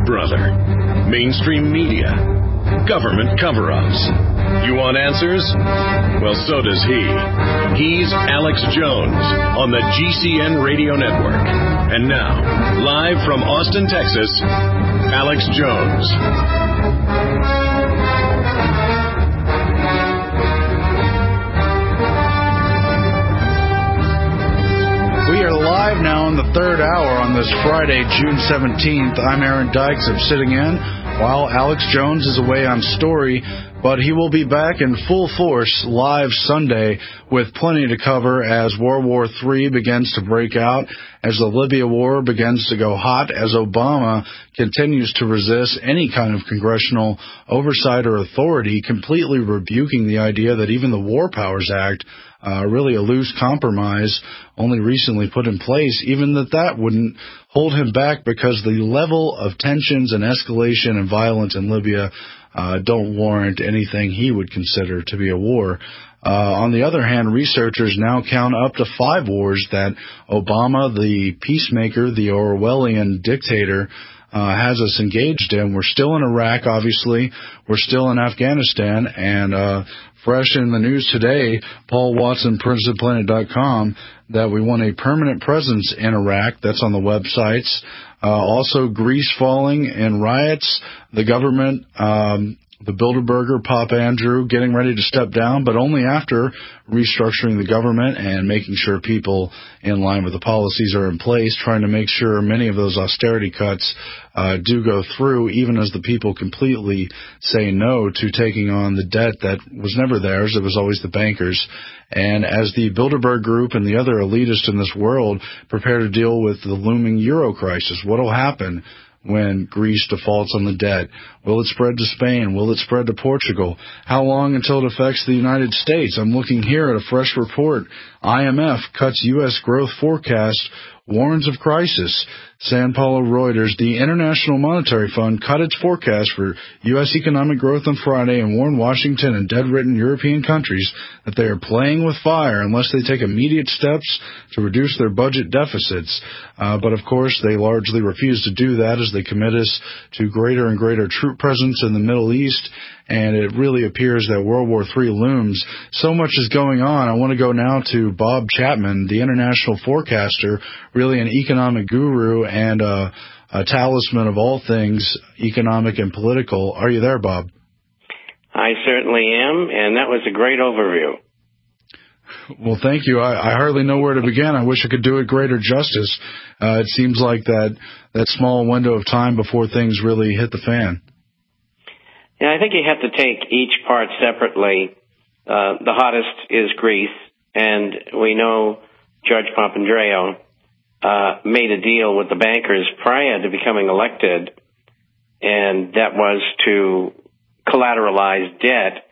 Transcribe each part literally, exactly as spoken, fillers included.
brother? Mainstream media? Government cover-ups? You want answers? Well, so does he. He's Alex Jones on the G C N Radio Network. And now, live from Austin, Texas, Alex Jones. We are live now in the third hour on this Friday, June seventeenth. I'm Aaron Dykes. I'm sitting in while Alex Jones is away on story, but he will be back in full force live Sunday with plenty to cover as World War Three begins to break out, as the Libya war begins to go hot, as Obama continues to resist any kind of congressional oversight or authority, completely rebuking the idea that even the War Powers Act, uh, really a loose compromise, only recently put in place, even that that wouldn't hold him back because the level of tensions and escalation and violence in Libya uh, don't warrant anything he would consider to be a war. Uh, on the other hand, researchers now count up to five wars that Obama, the peacemaker, the Orwellian dictator, uh, has us engaged in. We're still in Iraq, obviously. We're still in Afghanistan. And uh, fresh in the news today, Paul Watson, Prince of Planet dot com, that we want a permanent presence in Iraq. That's on the websites. Uh, also, Greece falling in riots. The government, um, the Bilderberger, Pop Andrew, getting ready to step down, but only after restructuring the government and making sure people in line with the policies are in place, trying to make sure many of those austerity cuts uh, do go through, even as the people completely say no to taking on the debt that was never theirs. It was always the bankers. And as the Bilderberg Group and the other elitists in this world prepare to deal with the looming euro crisis, what will happen when Greece defaults on the debt? Will it spread to Spain? Will it spread to Portugal? How long until it affects the United States? I'm looking here at a fresh report. I M F cuts U S growth forecast, warns of crisis. San Paulo Reuters, the International Monetary Fund cut its forecast for U S economic growth on Friday and warned Washington and debt-ridden European countries that they are playing with fire unless they take immediate steps to reduce their budget deficits. Uh, but, of course, they largely refuse to do that as they commit us to greater and greater troop presence in the Middle East, and it really appears that World War Three looms. So much is going on. I want to go now to Bob Chapman, the international forecaster, really an economic guru and uh, a talisman of all things economic and political. Are you there, Bob? I certainly am, and that was a great overview. Well, thank you. I, I hardly know where to begin. I wish I could do it greater justice. Uh, it seems like that, that small window of time before things really hit the fan. Yeah, I think you have to take each part separately. Uh, the hottest is Greece, and we know George Papandreou uh, made a deal with the bankers prior to becoming elected, and that was to collateralize debt.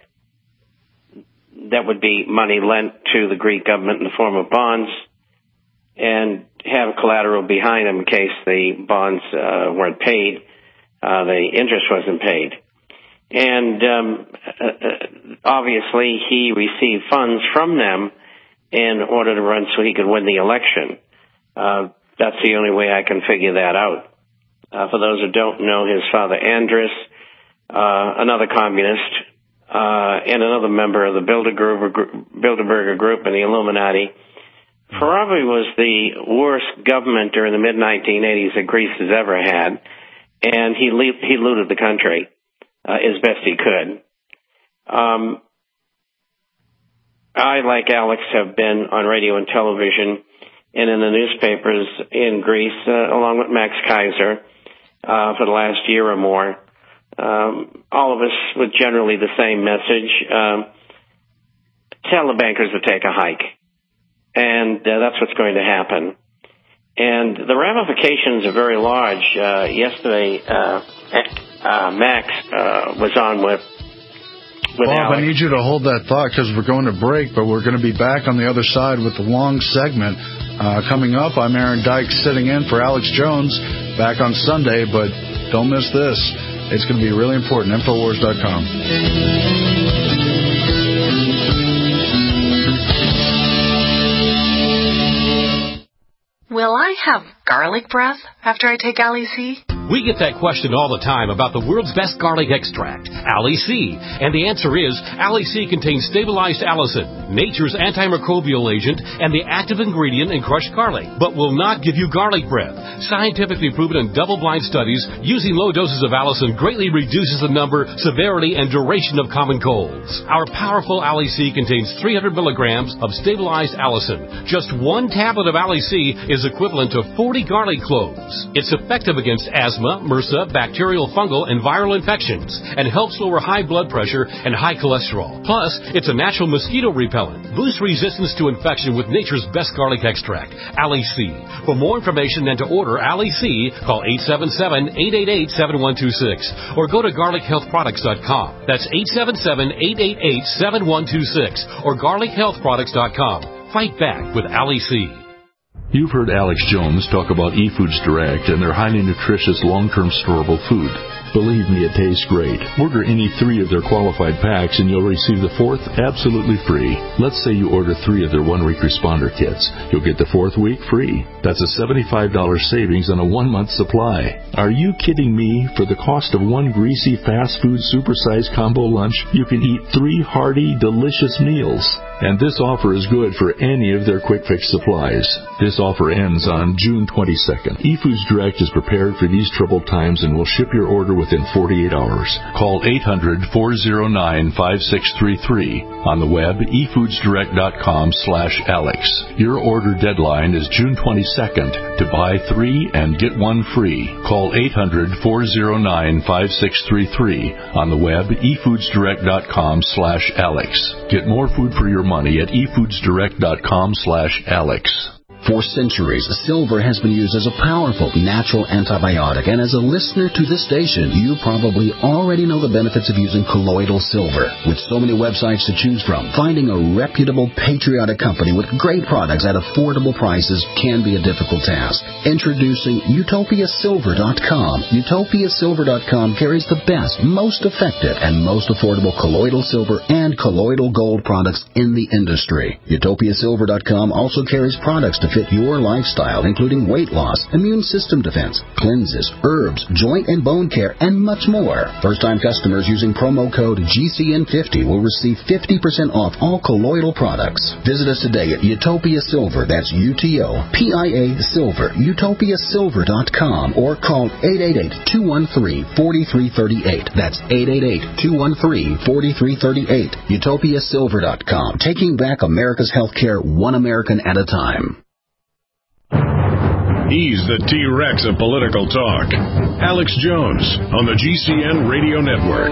That would be money lent to the Greek government in the form of bonds and have collateral behind them in case the bonds uh, weren't paid, uh, the interest wasn't paid. And um, uh, obviously he received funds from them in order to run so he could win the election. Uh, that's the only way I can figure that out. Uh, for those who don't know, his father Andris, uh, another communist, uh, and another member of the Bilderberger group, Bilderberger group and the Illuminati, probably was the worst government during the mid nineteen eighties that Greece has ever had, and he le- he looted the country uh, as best he could. Um, I, like Alex, have been on radio and television and in the newspapers in Greece, uh, along with Max Kaiser, uh, for the last year or more. Um, all of us with generally the same message. Um, tell the bankers to take a hike. And uh, that's what's going to happen. And the ramifications are very large. Uh, yesterday, uh, uh, Max uh, was on with, with Bob, Alex. I need you to hold that thought because we're going to break, but we're going to be back on the other side with the long segment. Uh, coming up, I'm Aaron Dykes sitting in for Alex Jones back on Sunday, but don't miss this. It's going to be really important. Infowars dot com. Well, I have garlic breath after I take Ali C? We get that question all the time about the world's best garlic extract, Ali C. And the answer is, Ali C contains stabilized allicin, nature's antimicrobial agent, and the active ingredient in crushed garlic, but will not give you garlic breath. Scientifically proven in double-blind studies, using low doses of allicin greatly reduces the number, severity, and duration of common colds. Our powerful Ali C contains three hundred milligrams of stabilized allicin. Just one tablet of Ali C is equivalent to forty garlic cloves. It's effective against asthma, MRSA, bacterial, fungal, and viral infections, and helps lower high blood pressure and high cholesterol. Plus, it's a natural mosquito repellent. Boosts resistance to infection with nature's best garlic extract, Ali C. For more information and to order Ali C, call eight seven seven, eight eight eight, seven one two six or go to garlic health products dot com. That's eight seven seven, eight eight eight, seven one two six or garlic health products dot com. Fight back with Ali C. You've heard Alex Jones talk about eFoods Direct and their highly nutritious long-term storable food. Believe me, it tastes great. Order any three of their qualified packs and you'll receive the fourth absolutely free. Let's say you order three of their one-week responder kits. You'll get the fourth week free. That's a seventy-five dollars savings on a one-month supply. Are you kidding me? For the cost of one greasy fast food supersized combo lunch, you can eat three hearty, delicious meals. And this offer is good for any of their quick fix supplies. This offer ends on June twenty-second. eFoods Direct is prepared for these troubled times and will ship your order within forty-eight hours. Call eight hundred, four oh nine, five six three three. On the web, e foods direct dot com slash Alex. Your order deadline is June twenty-second. To buy three and get one free, call eight hundred, four oh nine, five six three three. On the web, e foods direct dot com slash Alex. Get more food for your money at e foods direct dot com slash Alex. For centuries, silver has been used as a powerful natural antibiotic, and as a listener to this station, you probably already know the benefits of using colloidal silver. With so many websites to choose from, finding a reputable, patriotic company with great products at affordable prices can be a difficult task. Introducing Utopia Silver dot com. Utopia Silver dot com carries the best, most effective, and most affordable colloidal silver and colloidal gold products in the industry. Utopia Silver dot com also carries products to fit your lifestyle, including weight loss, immune system defense, cleanses, herbs, joint and bone care, and much more. First-time customers using promo code G C N fifty will receive fifty percent off all colloidal products. Visit us today at Utopia Silver, that's U T O P I A Silver, Utopia Silver dot com, or call eight eight eight, two one three, four three three eight. That's eight eight eight, two one three, four three three eight. Utopia Silver dot com, taking back America's healthcare one American at a time. He's the T-Rex of political talk. Alex Jones on the G C N Radio Network.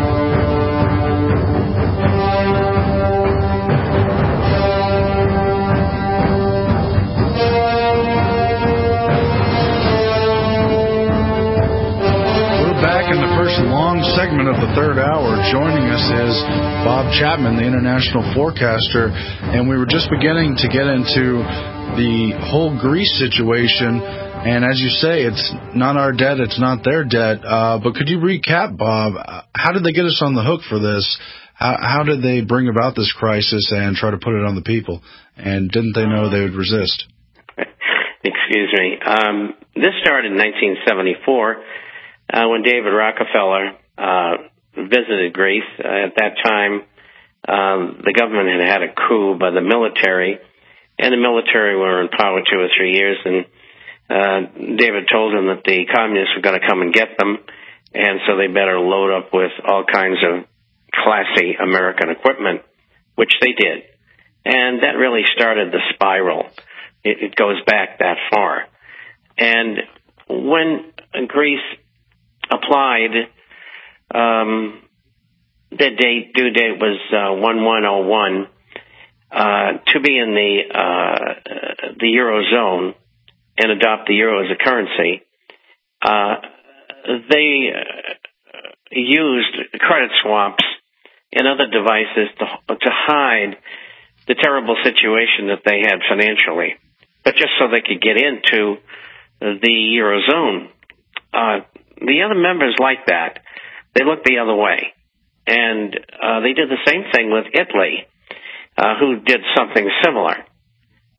We're back in the first long segment of the third hour. Joining us is Bob Chapman, the international forecaster, and we were just beginning to get into the whole Greece situation, and as you say, it's not our debt, it's not their debt, uh, but could you recap, Bob, how did they get us on the hook for this? How, how did they bring about this crisis and try to put it on the people? And didn't they know they would resist? Excuse me. Um, this started in nineteen seventy-four uh, when David Rockefeller uh, visited Greece. Uh, at that time, um, the government had had a coup by the military, and the military were in power two or three years, and uh, David told them that the communists were going to come and get them, and so they better load up with all kinds of classy American equipment, which they did. And that really started the spiral. It, it goes back that far. And when Greece applied, um, the date, due date was uh, one one oh one, Uh, to be in the uh, the Eurozone and adopt the euro as a currency, uh, they uh, used credit swaps and other devices to, to hide the terrible situation that they had financially, but just so they could get into the Eurozone. Uh, the other members like that. They looked the other way, and uh, they did the same thing with Italy. Uh, who did something similar.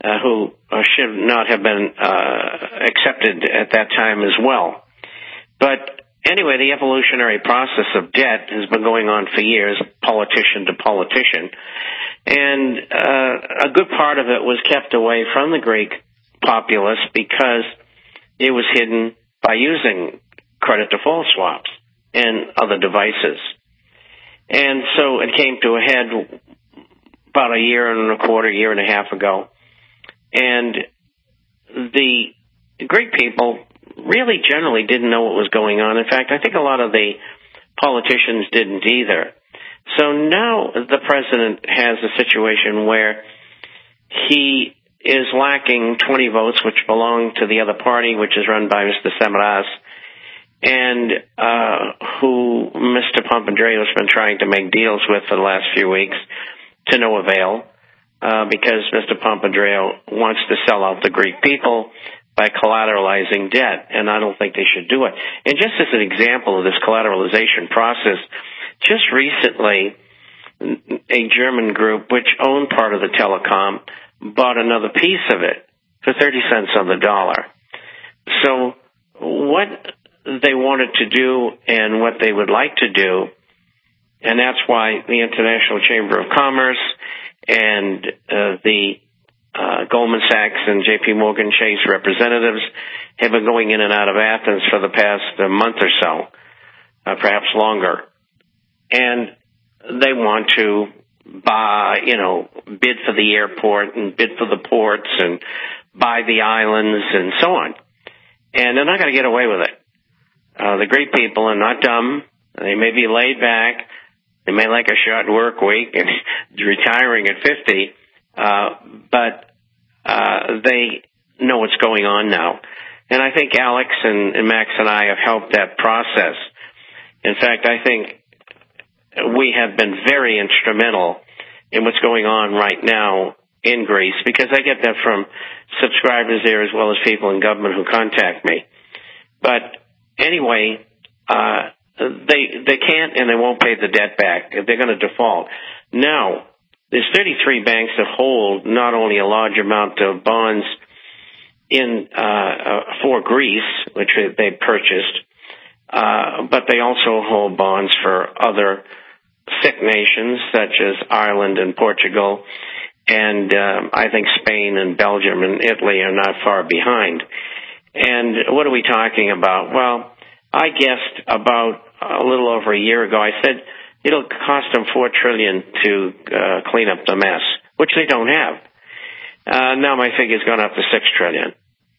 uh, who uh, should not have been uh, accepted at that time as well. But anyway, the evolutionary process of debt has been going on for years, politician to politician, and uh, a good part of it was kept away from the Greek populace because it was hidden by using credit default swaps and other devices. And so it came to a head about a year and a quarter, year and a half ago, and the Greek people really generally didn't know what was going on. In fact, I think a lot of the politicians didn't either. So now the president has a situation where he is lacking twenty votes, which belong to the other party, which is run by Mister Samaras, and uh, who Mister Papandreou has been trying to make deals with for the last few weeks to no avail, uh, because Mister Papandreou wants to sell out the Greek people by collateralizing debt, and I don't think they should do it. And just as an example of this collateralization process, just recently, a German group which owned part of the telecom bought another piece of it for thirty cents on the dollar. So what they wanted to do and what they would like to do, and that's why the International Chamber of Commerce and uh, the Uh, Goldman Sachs and J P Morgan Chase representatives have been going in and out of Athens for the past uh, month or so, uh, perhaps longer. And they want to buy, you know, bid for the airport and bid for the ports and buy the islands and so on. And they're not going to get away with it. Uh, the Greek people are not dumb. They may be laid back. They may like a short work week and retiring at fifty. Uh, but uh, they know what's going on now. And I think Alex and, and Max and I have helped that process. In fact, I think we have been very instrumental in what's going on right now in Greece, because I get that from subscribers there as well as people in government who contact me. But anyway, uh, they they can't and they won't pay the debt back. They're going to default. Now, there's thirty-three banks that hold not only a large amount of bonds in uh, uh, for Greece, which they purchased, uh, but they also hold bonds for other sick nations such as Ireland and Portugal, and um, I think Spain and Belgium and Italy are not far behind. And what are we talking about? Well, I guessed about a little over a year ago, I said it'll cost them four trillion dollars to uh, clean up the mess, which they don't have. Uh, now my figure's gone up to six trillion dollars.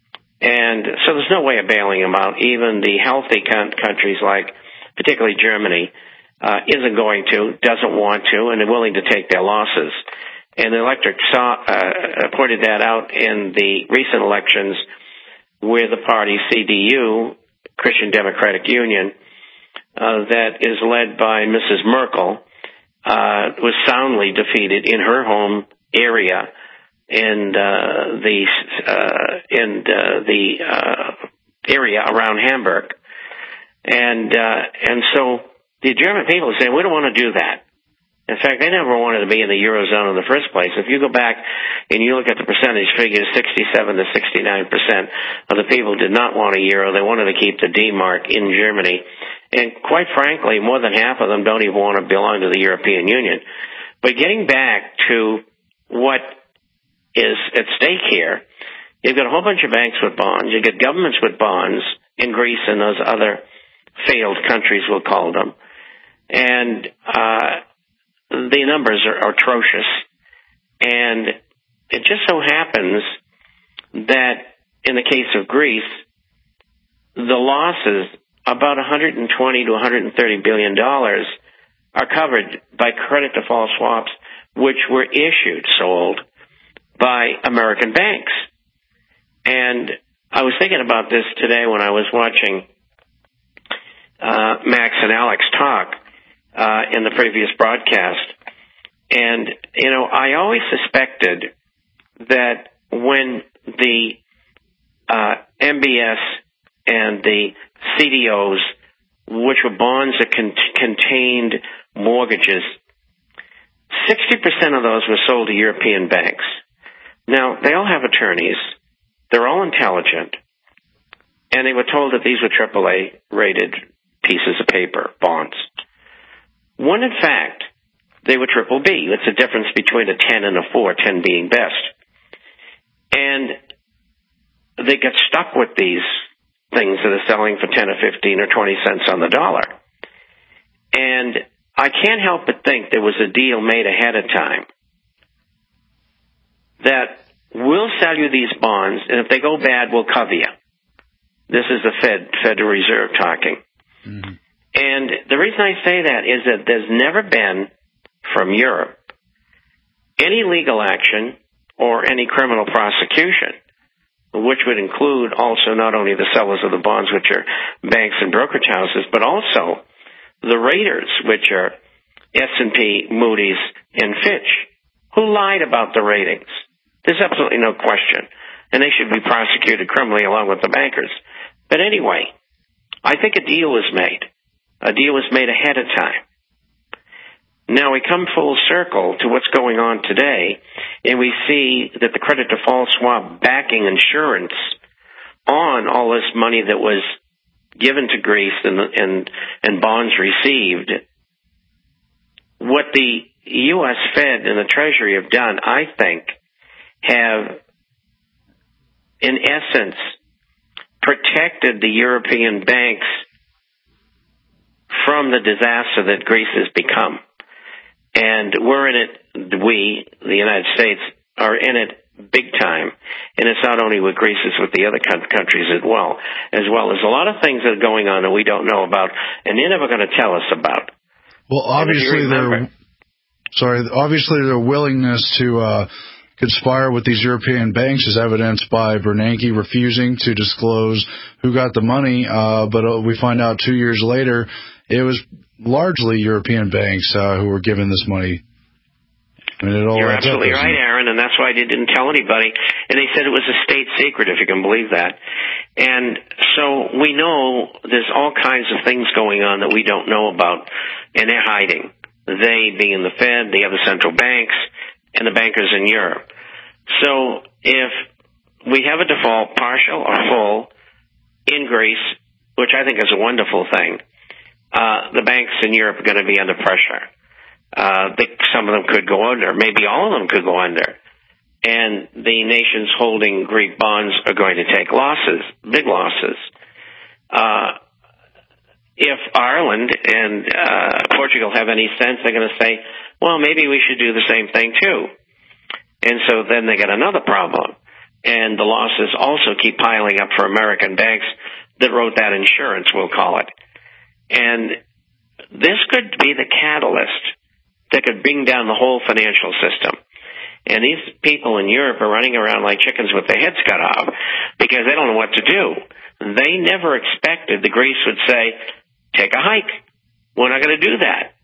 And so there's no way of bailing them out. Even the healthy con- countries like particularly Germany uh, isn't going to, doesn't want to, and they're willing to take their losses. And the electorate saw, uh, pointed that out in the recent elections where the party C D U, Christian Democratic Union, Uh, that is led by Missus Merkel, uh, was soundly defeated in her home area in uh, the uh, in uh, the uh, area around Hamburg, and uh, and so the German people are saying we don't want to do that. In fact, they never wanted to be in the Eurozone in the first place. If you go back and you look at the percentage figures, sixty-seven to sixty-nine percent of the people did not want a euro. They wanted to keep the D-mark in Germany. And quite frankly, more than half of them don't even want to belong to the European Union. But getting back to what is at stake here, you've got a whole bunch of banks with bonds. You've got governments with bonds in Greece and those other failed countries, we'll call them. And uh, the numbers are atrocious. And it just so happens that in the case of Greece, the losses, about one hundred twenty to one hundred thirty billion dollars, are covered by credit default swaps, which were issued, sold by American banks. And I was thinking about this today when I was watching uh, Max and Alex talk uh, in the previous broadcast. And, you know, I always suspected that when the uh, M B S and the C D Os, which were bonds that con- contained mortgages, sixty percent of those were sold to European banks. Now, they all have attorneys. They're all intelligent. And they were told that these were triple A rated pieces of paper, bonds. When, in fact, they were triple B. It's a difference between a ten and a four, ten being best. And they get stuck with these things that are selling for ten or fifteen or twenty cents on the dollar. And I can't help but think there was a deal made ahead of time that we'll sell you these bonds, and if they go bad, we'll cover you. This is the Fed, Federal Reserve talking. Mm-hmm. And the reason I say that is that there's never been, from Europe, any legal action or any criminal prosecution, which would include also not only the sellers of the bonds, which are banks and brokerage houses, but also the raters, which are S and P, Moody's, and Fitch, who lied about the ratings. There's absolutely no question. And they should be prosecuted criminally along with the bankers. But anyway, I think a deal was made. A deal was made ahead of time. Now we come full circle to what's going on today, and we see that the credit default swap backing insurance on all this money that was given to Greece and, and, and bonds received. What the U S Fed and the Treasury have done, I think, have, in essence, protected the European banks from the disaster that Greece has become. And we're in it, we, the United States, are in it big time. And it's not only with Greece, it's with the other countries as well. As well as a lot of things that are going on that we don't know about, and they're never going to tell us about. Well, obviously, their sorry, obviously their willingness to uh, conspire with these European banks is evidenced by Bernanke refusing to disclose who got the money. Uh, but uh, we find out two years later it was largely European banks uh, who were given this money. I mean, it all You're absolutely up, right, Aaron, and that's why they didn't tell anybody. And they said it was a state secret, if you can believe that. And so we know there's all kinds of things going on that we don't know about, and they're hiding. They being the Fed, the other central banks, and the bankers in Europe. So if we have a default, partial or full, in Greece, which I think is a wonderful thing, uh, the banks in Europe are going to be under pressure. Uh, they, some of them could go under. Maybe all of them could go under. And the nations holding Greek bonds are going to take losses, big losses. Uh, if Ireland and uh, Portugal have any sense, they're going to say, well, maybe we should do the same thing too. And so then they get another problem. And the losses also keep piling up for American banks that wrote that insurance, we'll call it. And this could be the catalyst that could bring down the whole financial system. And these people in Europe are running around like chickens with their heads cut off because they don't know what to do. They never expected the Greece would say, take a hike. We're not going to do that.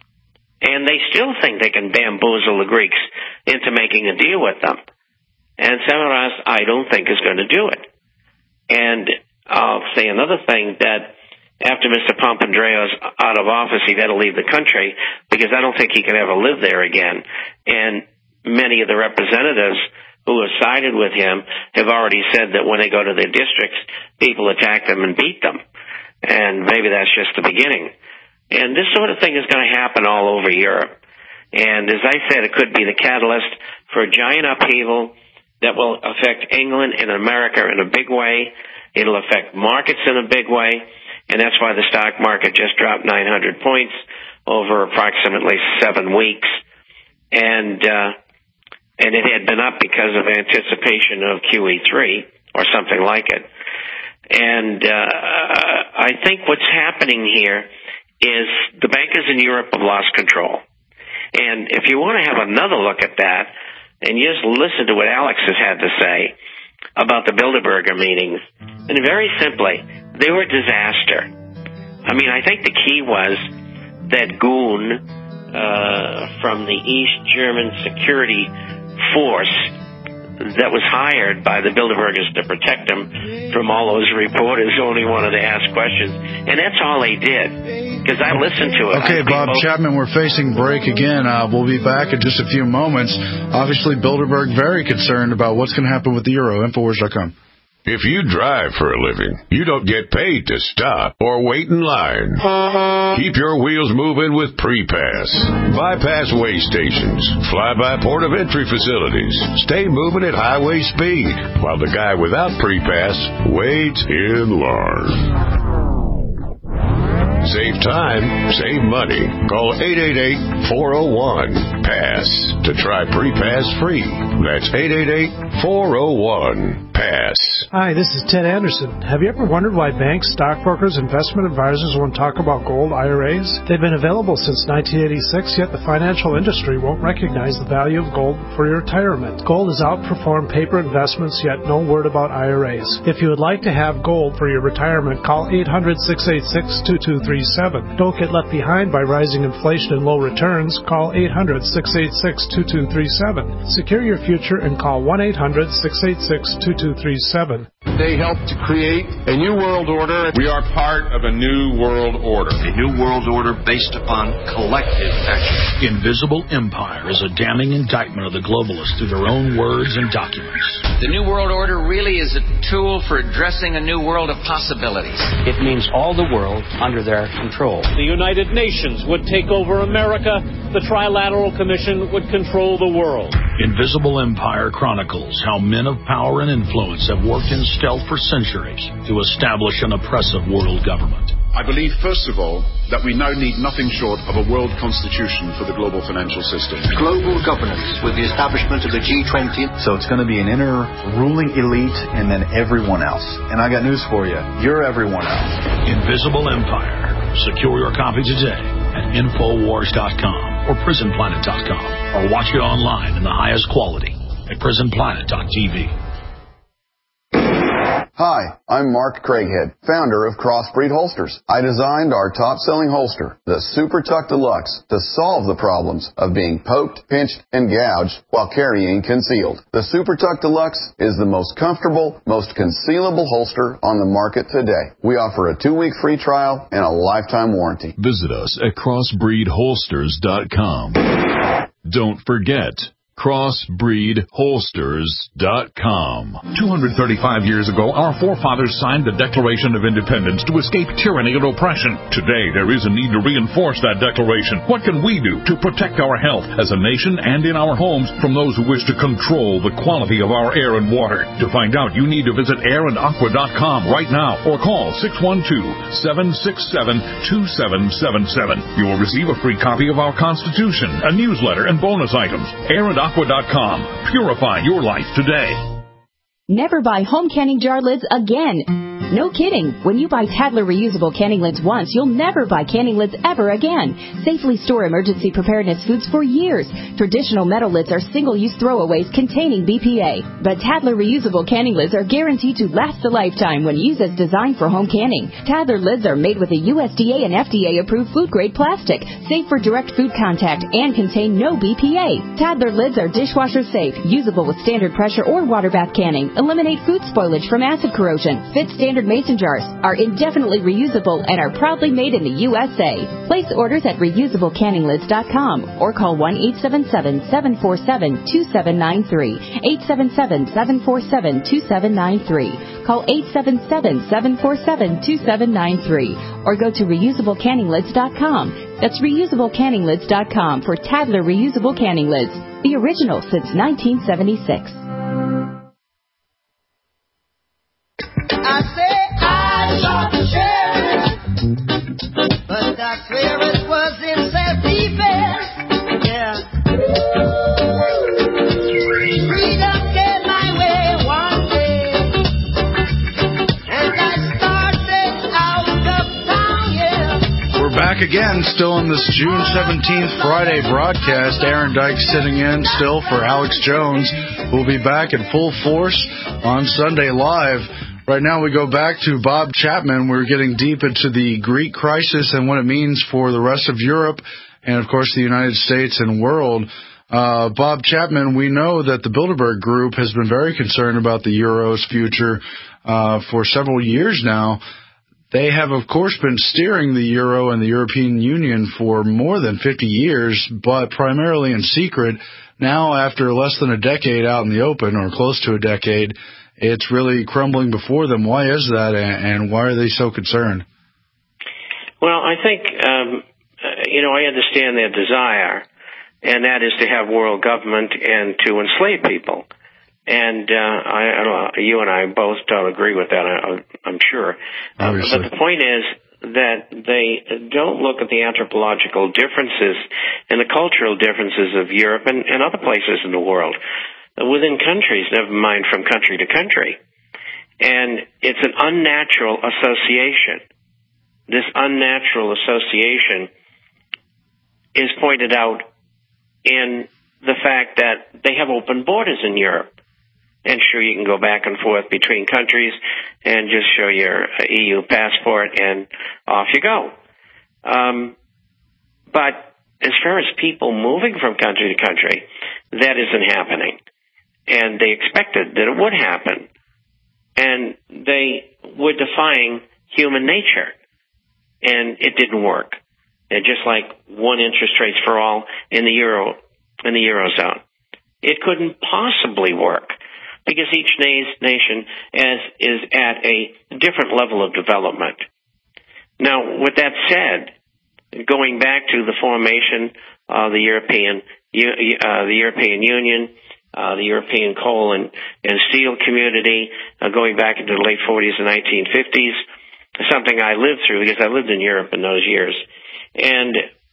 And they still think they can bamboozle the Greeks into making a deal with them. And Samaras, I don't think, is going to do it. And I'll say another thing, that after Mister Papandreou's out of office, he had to leave the country because I don't think he can ever live there again. And many of the representatives who have sided with him have already said that when they go to their districts, people attack them and beat them. And maybe that's just the beginning. And this sort of thing is going to happen all over Europe. And as I said, it could be the catalyst for a giant upheaval that will affect England and America in a big way. It'll affect markets in a big way. And that's why the stock market just dropped nine hundred points over approximately seven weeks. And, uh, and it had been up because of anticipation of Q E three or something like it. And, uh, I think what's happening here is the bankers in Europe have lost control. And if you want to have another look at that, and you just listen to what Alex has had to say about the Bilderberger meetings, and very simply, they were a disaster. I mean, I think the key was that goon uh, from the East German security force that was hired by the Bilderbergers to protect them from all those reporters who only wanted to ask questions. And that's all they did. because I listen to it. Okay, Bob people... Chapman, we're facing break again. Uh, we'll be back in just a few moments. Obviously, Bilderberg very concerned about what's going to happen with the euro. Infowars dot com. If you drive for a living, you don't get paid to stop or wait in line. Keep your wheels moving with Pre-Pass. Bypass way stations, fly-by port of entry facilities. Stay moving at highway speed, while the guy without Pre-Pass waits in line. Save time, save money. Call eight eight eight, four oh one, PASS to try Pre-Pass free. That's eight eight eight, four oh one, PASS. Hi, this is Ted Anderson. Have you ever wondered why banks, stockbrokers, investment advisors won't talk about gold I R As? They've been available since nineteen eighty-six, yet the financial industry won't recognize the value of gold for your retirement. Gold has outperformed paper investments, yet no word about I R As. If you would like to have gold for your retirement, call eight hundred, six eight six, two two three seven. Don't get left behind by rising inflation and low returns. Call eight hundred, six eight six, two two three seven. Secure your future and call one eight hundred, six eight six, two two three seven. They helped to create a new world order. We are part of a new world order. A new world order based upon collective action. Invisible Empire is a damning indictment of the globalists through their own words and documents. The new world order really is a tool for addressing a new world of possibilities. It means all the world under their control. The United Nations would take over America. The Trilateral Commission would control the world. Invisible Empire chronicles how men of power and influence have worked in stealth for centuries to establish an oppressive world government. I believe, first of all, that we now need nothing short of a world constitution for the global financial system. Global governance with the establishment of the G twenty. So it's going to be an inner ruling elite and then everyone else. And I got news for you. You're everyone else. Invisible Empire. Secure your copy today at Infowars dot com or Prison Planet dot com or watch it online in the highest quality at Prison Planet dot T V. Hi, I'm Mark Craighead, founder of Crossbreed Holsters. I designed our top-selling holster, the Super Tuck Deluxe, to solve the problems of being poked, pinched, and gouged while carrying concealed. The Super Tuck Deluxe is the most comfortable, most concealable holster on the market today. We offer a two-week free trial and a lifetime warranty. Visit us at Crossbreed Holsters dot com. Don't forget, Crossbreed Holsters dot com. two hundred thirty-five years ago, our forefathers signed the Declaration of Independence to escape tyranny and oppression. Today, there is a need to reinforce that declaration. What can we do to protect our health as a nation and in our homes from those who wish to control the quality of our air and water? To find out, you need to visit air and aqua dot com right now or call six one two, seven six seven, two seven seven seven. You will receive a free copy of our Constitution, a newsletter, and bonus items. air and aqua dot com. Purify your life today. Never buy home canning jar lids again. No kidding. When you buy Tadler reusable canning lids once, you'll never buy canning lids ever again. Safely store emergency preparedness foods for years. Traditional metal lids are single-use throwaways containing B P A. But Tadler reusable canning lids are guaranteed to last a lifetime when used as designed for home canning. Tadler lids are made with a U S D A and F D A-approved food-grade plastic, safe for direct food contact, and contain no B P A. Tadler lids are dishwasher safe, usable with standard pressure or water bath canning, eliminate food spoilage from acid corrosion, fit standard mason jars, are indefinitely reusable, and are proudly made in the U S A. Place orders at reusable canning lids dot com or call one eight seven seven, seven four seven, two seven nine three, eight seven seven, seven four seven, two seven nine three. Call eight seven seven, seven four seven, two seven nine three or go to reusable canning lids dot com. That's reusable canning lids dot com for Tadler reusable canning lids, the original since nineteen seventy-six. I say I sought the sheriff, but I swear it was in self-defense. Yeah. Freedom came my way one day, and I started out of town, yeah. We're back again, still in this June seventeenth Friday broadcast. Aaron Dykes sitting in still for Alex Jones. We'll be back in full force on Sunday Live. Right now we go back to Bob Chapman. We're getting deep into the Greek crisis and what it means for the rest of Europe and, of course, the United States and world. Uh, Bob Chapman, we know that the Bilderberg Group has been very concerned about the euro's future uh, for several years now. they have, of course, been steering the Euro and the European Union for more than fifty years, but primarily in secret. Now, after less than a decade out in the open, or close to a decade, it's really crumbling before them. Why is that, and why are they so concerned? Well, I think, um, you know, I understand their desire, and that is to have world government and to enslave people. And uh, I, I don't know, you and I both don't agree with that, I, I'm sure. Uh, but the point is that they don't look at the anthropological differences and the cultural differences of Europe and, and other places in the world, within countries, never mind from country to country. And it's an unnatural association. This unnatural association is pointed out in the fact that they have open borders in Europe. And sure, you can go back and forth between countries and just show your E U passport and off you go. Um, but as far as people moving from country to country, that isn't happening. And they expected that it would happen. And they were defying human nature. And it didn't work. And just like one interest rates for all in the Euro, in the Eurozone, it couldn't possibly work, because each nation is, is at a different level of development. Now, with that said, going back to the formation of the European, uh, the European Union, uh, the European coal and, and steel community, uh, going back into the late forties and nineteen fifties, something I lived through because I lived in Europe in those years. And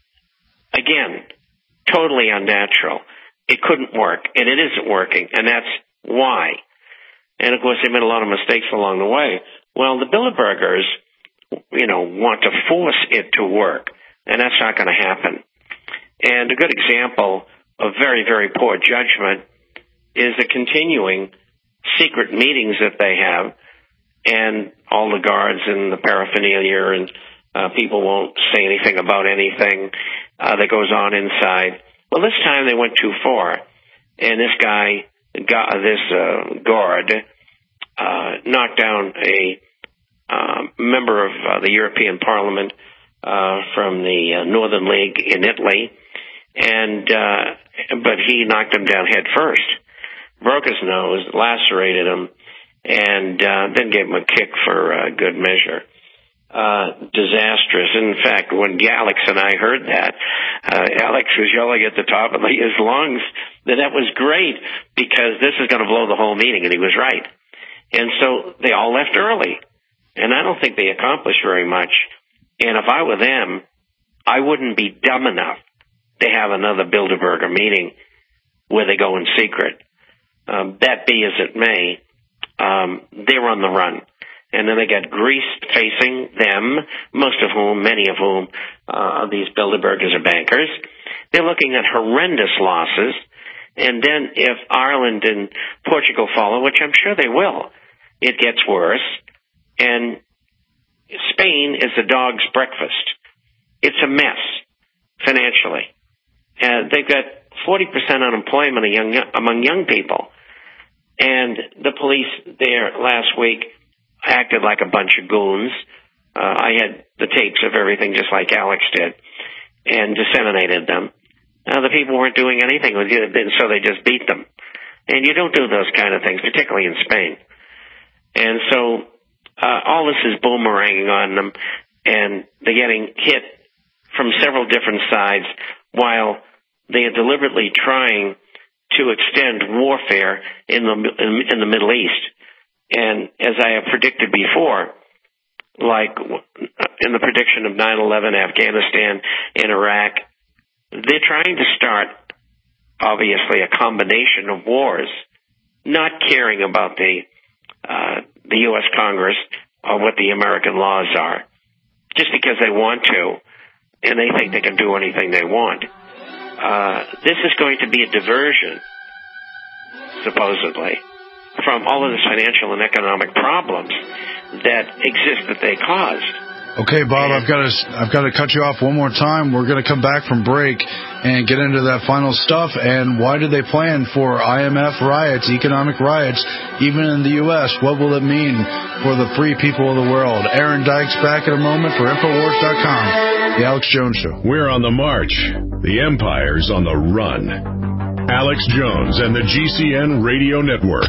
again, totally unnatural. It couldn't work, and it isn't working, and that's why. And of course, they made a lot of mistakes along the way. Well, the Bilderbergers, you know, want to force it to work, and that's not going to happen. And a good example of very, very poor judgment is the continuing secret meetings that they have, and all the guards and the paraphernalia, and uh, people won't say anything about anything uh, that goes on inside. Well, this time they went too far, and this guy, got, this uh, guard, uh, knocked down a uh, member of uh, the European Parliament uh, from the uh, Northern League in Italy, and uh, but he knocked him down head first, broke his nose, lacerated him, and uh, then gave him a kick for uh, good measure. Uh, disastrous. In fact, when Alex and I heard that, uh, Alex was yelling at the top of his lungs that that was great because this is going to blow the whole meeting, and he was right. And so they all left early, and I don't think they accomplished very much. And if I were them, I wouldn't be dumb enough to have another Bilderberger meeting where they go in secret. Um, that be as it may, um, they're on the run. And then they got Greece facing them, most of whom, many of whom, uh, these Bilderbergers are bankers. They're looking at horrendous losses. And then if Ireland and Portugal follow, which I'm sure they will, it gets worse. And Spain is the dog's breakfast. It's a mess financially. Uh, they've got forty percent unemployment among young, among young people. And the police there last week acted like a bunch of goons. Uh, I had the tapes of everything just like Alex did and disseminated them. Uh, the people weren't doing anything with you, so they just beat them. And you don't do those kind of things, particularly in Spain. And so uh, all this is boomeranging on them, and they're getting hit from several different sides while they are deliberately trying to extend warfare in the in, in the Middle East. And as I have predicted before, like in the prediction of nine eleven, Afghanistan, and Iraq, they're trying to start, obviously, a combination of wars, not caring about the uh, the U S Congress or what the American laws are, just because they want to, and they think they can do anything they want. Uh, this is going to be a diversion, supposedly, from all of the financial and economic problems that exist that they caused. Okay, Bob, I've got to I've got to cut you off one more time. We're going to come back from break and get into that final stuff. And why did they plan for I M F riots, economic riots, even in the U S? What will it mean for the free people of the world. Aaron Dykes back in a moment for Infowars dot com, The Alex Jones Show. We're on the march. The empire's on the run. Alex Jones and the G C N Radio Network.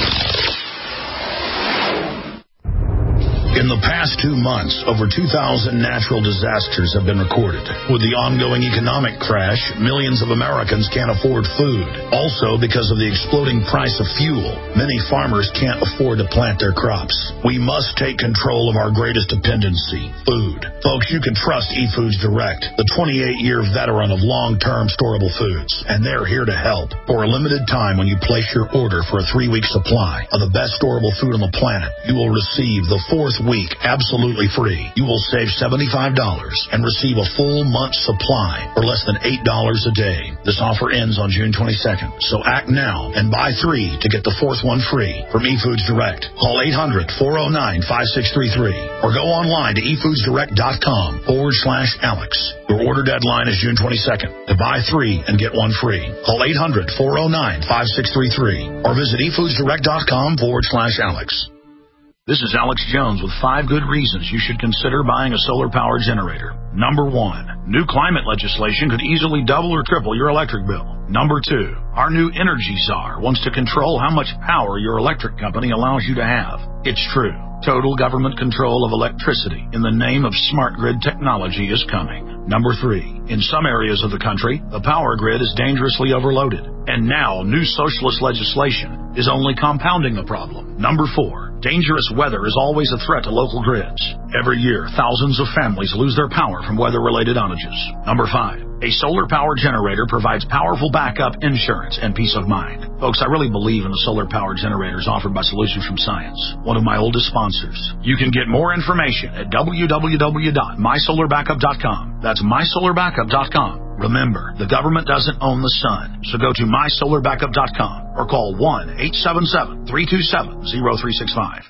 In the past two months, over two thousand natural disasters have been recorded. With the ongoing economic crash, millions of Americans can't afford food. Also, because of the exploding price of fuel, many farmers can't afford to plant their crops. We must take control of our greatest dependency, food. Folks, you can trust eFoods Direct, the twenty-eight-year veteran of long-term storable foods, and they're here to help. For a limited time, when you place your order for a three-week supply of the best storable food on the planet, you will receive the fourth week absolutely free. You will save seventy-five dollars and receive a full month's supply for less than eight dollars a day. This offer ends on June twenty-second, so act now and buy three to get the fourth one free from eFoods Direct. Call eight hundred, four oh nine, five six three three or go online to efoodsdirect.com forward slash Alex. Your order deadline is June twenty-second. To buy three and get one free, call eight hundred, four oh nine, five six three three or visit efoodsdirect.com forward slash Alex. This is Alex Jones with five good reasons you should consider buying a solar-powered generator. Number one, new climate legislation could easily double or triple your electric bill. Number two, our new energy czar wants to control how much power your electric company allows you to have. It's true. Total government control of electricity in the name of smart grid technology is coming. Number three, in some areas of the country, the power grid is dangerously overloaded. And now, new socialist legislation is only compounding the problem. Number four, dangerous weather is always a threat to local grids. Every year, thousands of families lose their power from weather-related outages. Number five, a solar-powered generator provides powerful backup insurance and peace of mind. Folks, I really believe in the solar-powered generators offered by Solutions from Science, one of my oldest sponsors. You can get more information at w w w dot my solar backup dot com. That's my solar backup dot com. Remember, the government doesn't own the sun, so go to my solar backup dot com or call one eight seven seven, three two seven, zero three six five.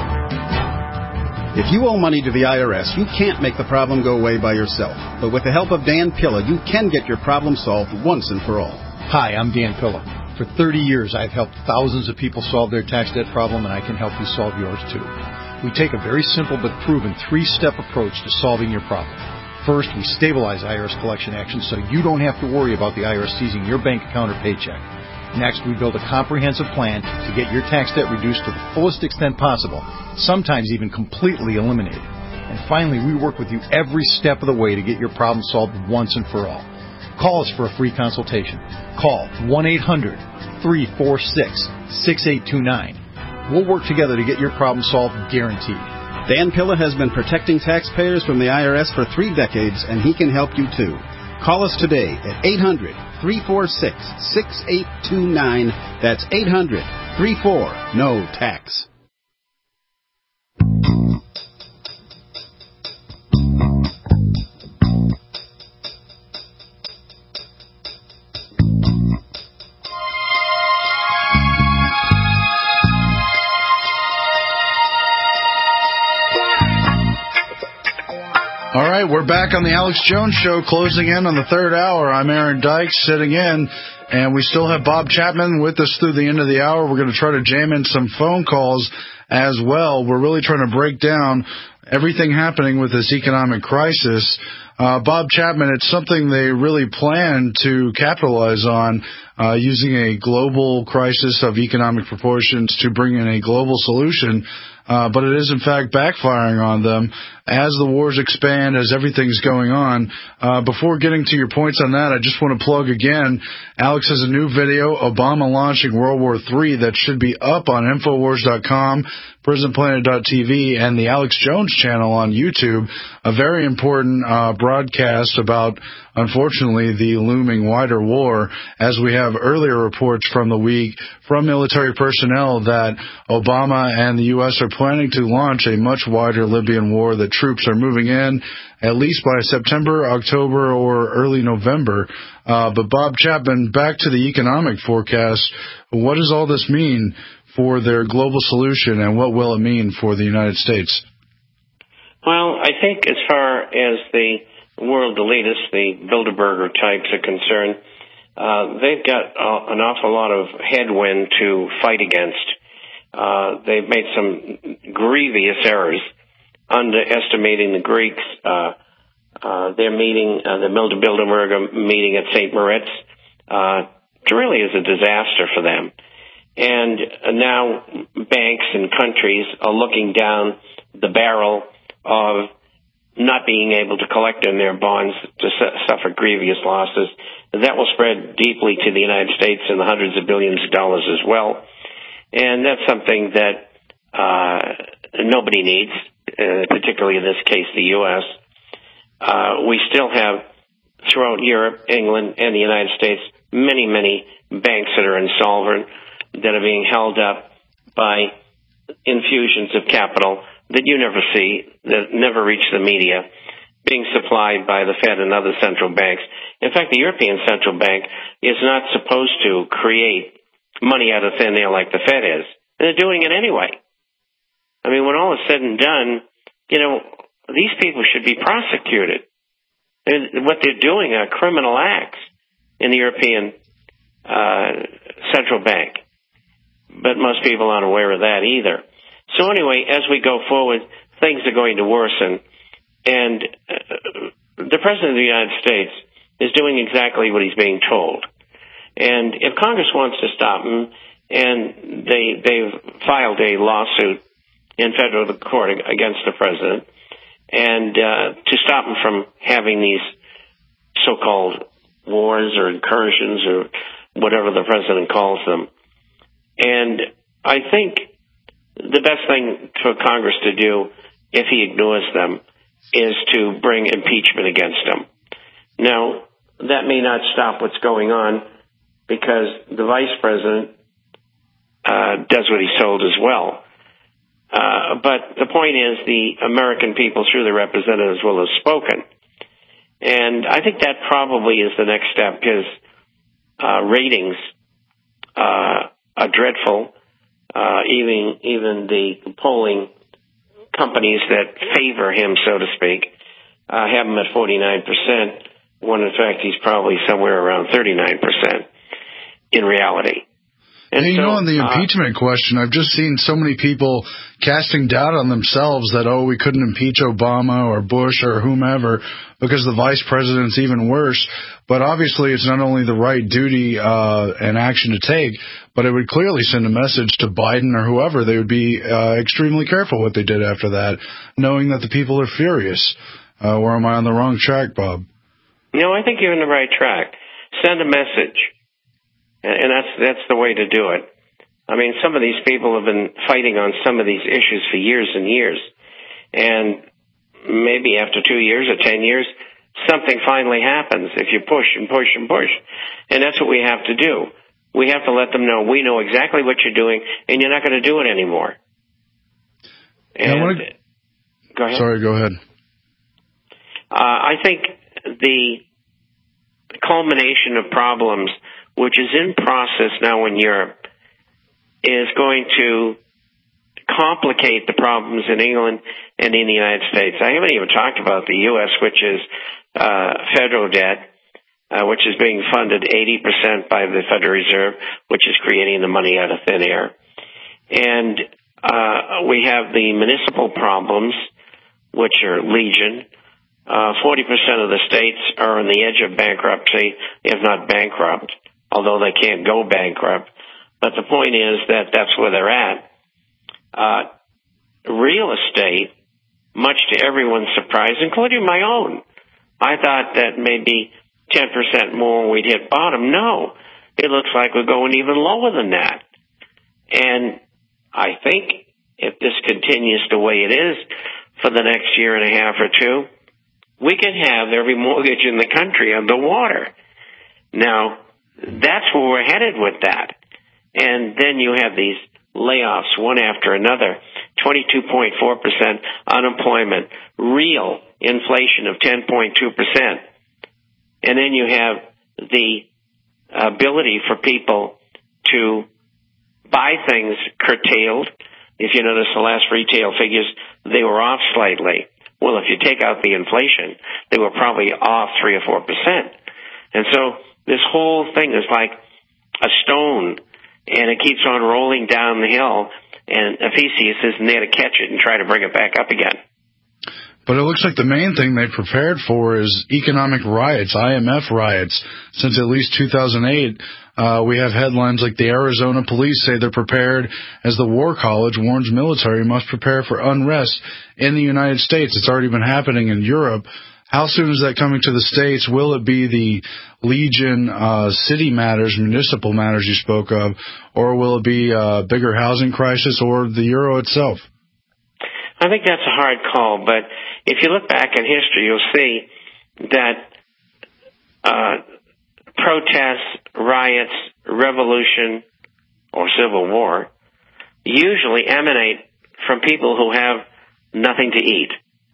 If you owe money to the I R S, you can't make the problem go away by yourself. But with the help of Dan Pilla, you can get your problem solved once and for all. Hi, I'm Dan Pilla. For thirty years, I've helped thousands of people solve their tax debt problem, and I can help you solve yours too. We take a very simple but proven three-step approach to solving your problem. First, we stabilize I R S collection actions so you don't have to worry about the I R S seizing your bank account or paycheck. Next, we build a comprehensive plan to get your tax debt reduced to the fullest extent possible, sometimes even completely eliminated. And finally, we work with you every step of the way to get your problem solved once and for all. Call us for a free consultation. Call one eight hundred, three four six, six eight two nine. We'll work together to get your problem solved, guaranteed. Dan Pilla has been protecting taxpayers from the I R S for three decades, and he can help you too. Call us today at eight hundred, three four six, six eight two nine. That's eight hundred, three four, N O tax. All right, we're back on the Alex Jones Show, closing in on the third hour. I'm Aaron Dykes, sitting in, and we still have Bob Chapman with us through the end of the hour. We're going to try to jam in some phone calls as well. We're really trying to break down everything happening with this economic crisis. Uh, Bob Chapman, it's something they really plan to capitalize on, uh, using a global crisis of economic proportions to bring in a global solution. Uh, but it is, in fact, backfiring on them as the wars expand, as everything's going on. Uh, before getting to your points on that, I just want to plug again, Alex has a new video, Obama launching World War Three, that should be up on Infowars dot com, Prison Planet dot T V, and the Alex Jones channel on YouTube. A very important uh, broadcast about, unfortunately, the looming wider war, as we have earlier reports from the week from military personnel that Obama and the U S are planning to launch a much wider Libyan war, that troops are moving in at least by September, October, or early November. Uh, but Bob Chapman, back to the economic forecast, what does all this mean for their global solution, and what will it mean for the United States? Well, I think as far as the world elitists, the Bilderberger types are concerned, uh, they've got uh, an awful lot of headwind to fight against. Uh, they've made some grievous errors, underestimating the Greeks. Uh, uh, their meeting, uh, the Bilderberg meeting at Saint Moritz, uh, it really is a disaster for them. And now banks and countries are looking down the barrel of not being able to collect on their bonds to su- suffer grievous losses. That will spread deeply to the United States in the hundreds of billions of dollars as well. And that's something that uh, nobody needs, uh, particularly in this case the U S Uh, we still have, throughout Europe, England, and the United States, many, many banks that are insolvent, that are being held up by infusions of capital that you never see, that never reach the media, being supplied by the Fed and other central banks. In fact, the European Central Bank is not supposed to create money out of thin air like the Fed is. And they're doing it anyway. I mean, when all is said and done, you know, these people should be prosecuted. And what they're doing are criminal acts in the European uh, Central Bank. But most people aren't aware of that either. So anyway, as we go forward, things are going to worsen. And uh, the President of the United States is doing exactly what he's being told. And if Congress wants to stop him, and they, they've filed a lawsuit in federal court against the President, and uh, to stop him from having these so-called wars or incursions or whatever the President calls them. And I think the best thing for Congress to do, if he ignores them, is to bring impeachment against him. Now, that may not stop what's going on, because the Vice President uh, does what he's told as well. Uh, but the point is, the American people, through their representatives, will have spoken. And I think that probably is the next step. His uh, ratings uh, are dreadful. Uh, even even the polling companies that favor him, so to speak, uh, have him at forty-nine percent, when in fact he's probably somewhere around thirty-nine percent in reality. And hey, you so, know, on the uh, impeachment question, I've just seen so many people casting doubt on themselves that, oh, we couldn't impeach Obama or Bush or whomever because the vice president's even worse. But obviously it's not only the right duty uh, and action to take, but it would clearly send a message to Biden or whoever. They would be uh, extremely careful what they did after that, knowing that the people are furious. Uh, or am I on the wrong track, Bob? No, I think you're in the right track. Send a message. And that's that's the way to do it. I mean, some of these people have been fighting on some of these issues for years and years. And maybe after two years or ten years, something finally happens if you push and push and push. And that's what we have to do. We have to let them know we know exactly what you're doing, and you're not going to do it anymore. And yeah, wanna... Go ahead. Sorry, go ahead. Uh, I think the culmination of problems, which is in process now in Europe, is going to complicate the problems in England and in the United States. I haven't even talked about the U S, which is uh, federal debt, uh, which is being funded eighty percent by the Federal Reserve, which is creating the money out of thin air. And uh, we have the municipal problems, which are legion. Uh, forty percent of the states are on the edge of bankruptcy, if not bankrupt, although they can't go bankrupt. But the point is that that's where they're at. Uh, real estate, much to everyone's surprise, including my own, I thought that maybe ten percent more we'd hit bottom. No, it looks like we're going even lower than that. And I think if this continues the way it is for the next year and a half or two, we can have every mortgage in the country underwater. Now, that's where we're headed with that. And then you have these layoffs one after another, twenty-two point four percent unemployment, real inflation of ten point two percent. And then you have the ability for people to buy things curtailed. If you notice the last retail figures, they were off slightly. Well, if you take out the inflation, they were probably off three or four percent. And so this whole thing is like a stone, and it keeps on rolling down the hill, and Ephesius isn't there to catch it and try to bring it back up again. But it looks like the main thing they prepared for is economic riots, I M F riots. Since at least two thousand eight, uh, we have headlines like the Arizona police say they're prepared as the War College warns military must prepare for unrest in the United States. It's already been happening in Europe. How soon is that coming to the States? Will it be the Legion uh, city matters, municipal matters you spoke of, or will it be a bigger housing crisis or the euro itself? I think that's a hard call, but if you look back in history, you'll see that uh, protests, riots, revolution, or civil war usually emanate from people who have nothing to eat.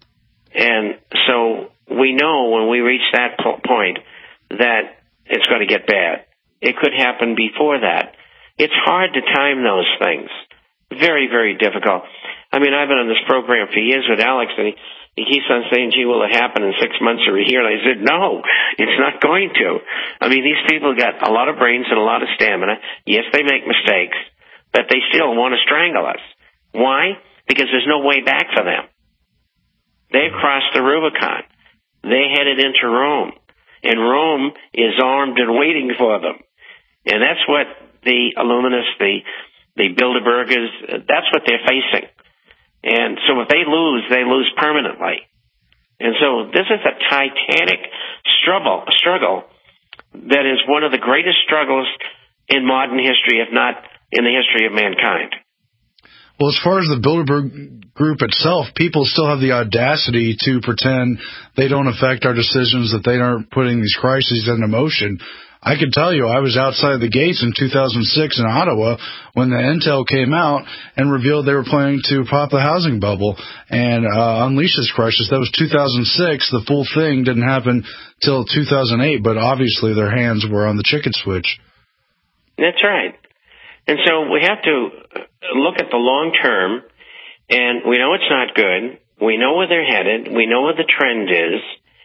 And so we know when we reach that po- point that it's going to get bad. It could happen before that. It's hard to time those things. Very, very difficult. I mean, I've been on this program for years with Alex, and he, he keeps on saying, gee, will it happen in six months or a year? And I said, no, it's not going to. I mean, these people got a lot of brains and a lot of stamina. Yes, they make mistakes, but they still want to strangle us. Why? Because there's no way back for them. They've crossed the Rubicon. They headed into Rome, and Rome is armed and waiting for them. And that's what the Illuminists, the, the Bilderbergers, that's what they're facing. And so if they lose, they lose permanently. And so this is a titanic struggle, struggle that is one of the greatest struggles in modern history, if not in the history of mankind. Well, as far as the Bilderberg group itself, people still have the audacity to pretend they don't affect our decisions, that they aren't putting these crises into motion. I can tell you, I was outside the gates in two thousand six in Ottawa when the intel came out and revealed they were planning to pop the housing bubble and uh, unleash this crisis. That was two thousand six. The full thing didn't happen till two thousand eight, but obviously their hands were on the chicken switch. That's right. And so we have to look at the long term, and we know it's not good. We know where they're headed. We know where the trend is,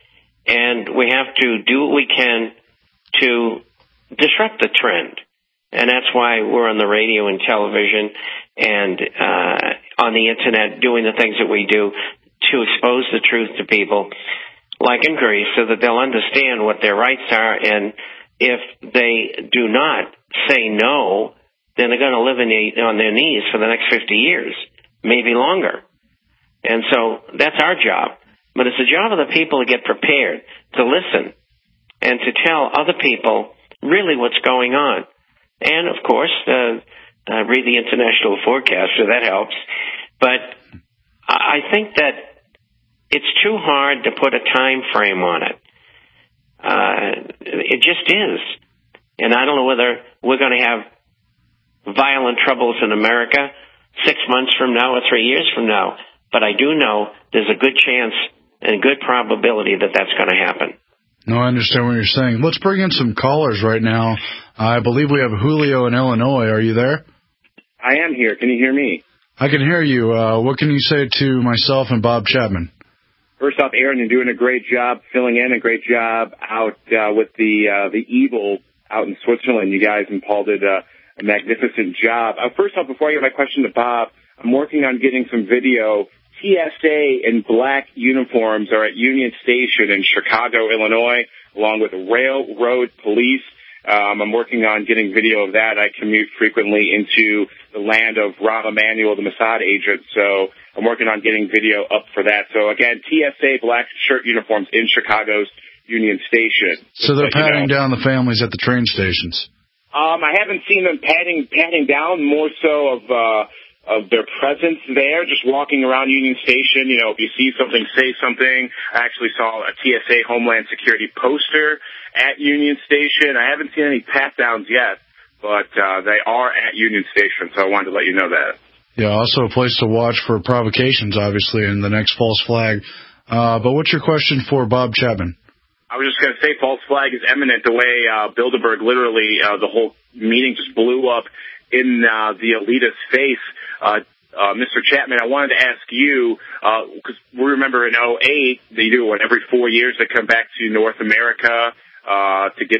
and we have to do what we can to disrupt the trend. And that's why we're on the radio and television and uh, on the Internet doing the things that we do to expose the truth to people, like in Greece, so that they'll understand what their rights are. And if they do not say no, then they're going to live in the, on their knees for the next fifty years, maybe longer. And so that's our job. But it's the job of the people to get prepared, to listen, and to tell other people really what's going on. And, of course, uh, uh, read the International Forecaster. That helps. But I think that it's too hard to put a time frame on it. Uh, it just is. And I don't know whether we're going to have violent troubles in America six months from now or three years from now. But I do know there's a good chance and good probability that that's going to happen. No, I understand what you're saying. Let's bring in some callers right now. I believe we have Julio in Illinois. Are you there? I am here. Can you hear me? I can hear you. Uh, what can you say to myself and Bob Chapman? First off, Aaron, you're doing a great job filling in, a great job out uh, with the uh, the Eagle out in Switzerland. You guys and Paul did a, a magnificent job. Uh, first off, before I get my question to Bob, I'm working on getting some video. T S A in black uniforms are at Union Station in Chicago, Illinois, along with railroad police. Um, I'm working on getting video of that. I commute frequently into the land of Rahm Emanuel, the Mossad agent, so I'm working on getting video up for that. So, again, T S A black shirt uniforms in Chicago's Union Station. So they're patting you know. down the families at the train stations? Um, I haven't seen them patting, patting down, more so of... Uh, of their presence there, just walking around Union Station. You know, if you see something, say something. I actually saw a T S A Homeland Security poster at Union Station. I haven't seen any pat-downs yet, but uh, they are at Union Station, so I wanted to let you know that. Yeah, also a place to watch for provocations, obviously, in the next false flag. Uh, but what's your question for Bob Chapman? I was just going to say false flag is imminent. The way uh, Bilderberg, literally, uh, the whole meeting just blew up in uh, the elitist face. Uh, uh, Mister Chapman, I wanted to ask you, because uh, we remember in oh eight, they do what, every four years they come back to North America uh, to get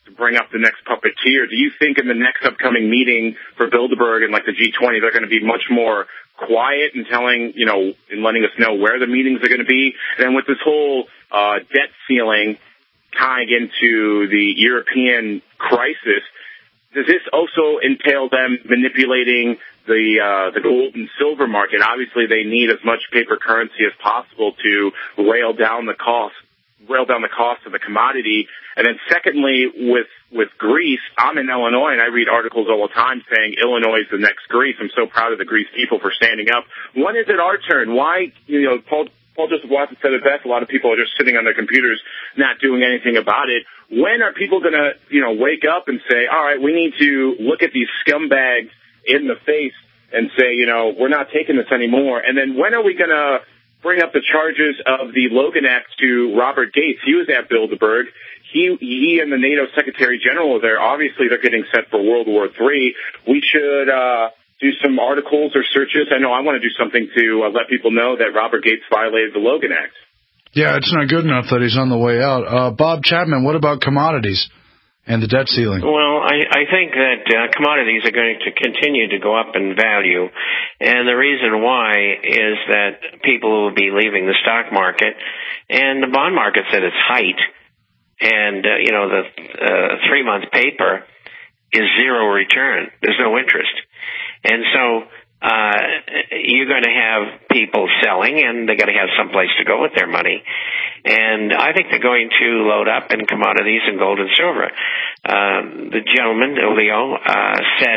to bring up the next puppeteer. Do you think in the next upcoming meeting for Bilderberg and like the G twenty, they're going to be much more quiet and telling, you know, and letting us know where the meetings are going to be? And then with this whole uh, debt ceiling tying into the European crisis, does this also entail them manipulating the uh, the gold and silver market? Obviously, they need as much paper currency as possible to rail down the cost, rail down the cost of the commodity. And then secondly, with with Greece, I'm in Illinois, and I read articles all the time saying Illinois is the next Greece. I'm so proud of the Greece people for standing up. When is it our turn? Why, you know, Paul, Paul Joseph Watson said it best. A lot of people are just sitting on their computers not doing anything about it. When are people going to, you know, wake up and say, all right, we need to look at these scumbags in the face and say, you know, we're not taking this anymore? And then when are we going to bring up the charges of the Logan Act to Robert Gates? He was at Bilderberg. He, he and the NATO Secretary General are there. Obviously, they're getting set for World War Three. We should uh, do some articles or searches. I know I want to do something to uh, let people know that Robert Gates violated the Logan Act. Yeah, it's not good enough that he's on the way out. Uh, Bob Chapman, what about commodities and the debt ceiling? Well, I, I think that uh, commodities are going to continue to go up in value, and the reason why is that people will be leaving the stock market, and the bond market's at its height. And, uh, you know, the uh, three-month paper is zero return. There's no interest. And so uh, you're going to have people selling, and they're going to have someplace to go with their money. And I think they're going to load up in commodities and gold and silver. Uh, the gentleman, Leo, uh, said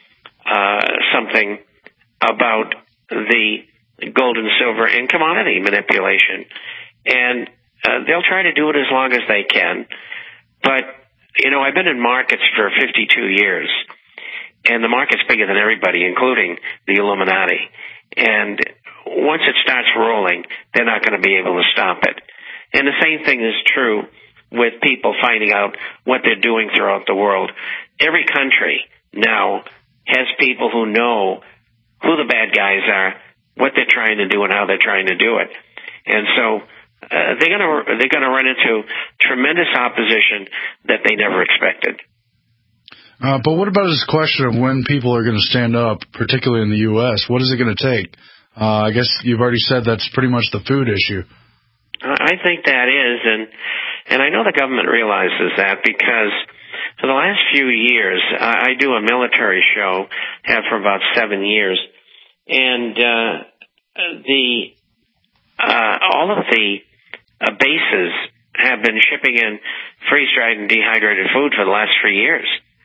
uh, something about the gold and silver and commodity manipulation. And Uh, they'll try to do it as long as they can. But, you know, I've been in markets for fifty-two years, and the market's bigger than everybody, including the Illuminati. And once it starts rolling, they're not going to be able to stop it. And the same thing is true with people finding out what they're doing throughout the world. Every country now has people who know who the bad guys are, what they're trying to do, and how they're trying to do it. And so Uh, they're going to they're going to run into tremendous opposition that they never expected. Uh, but what about this question of when people are going to stand up, particularly in the U S? What is it going to take? Uh, I guess you've already said that's pretty much the food issue. I think that is, and and I know the government realizes that, because for the last few years, I, I do a military show, have for about seven years, and uh, the uh, all of the Uh, bases have been shipping in freeze-dried and dehydrated food for the last three years.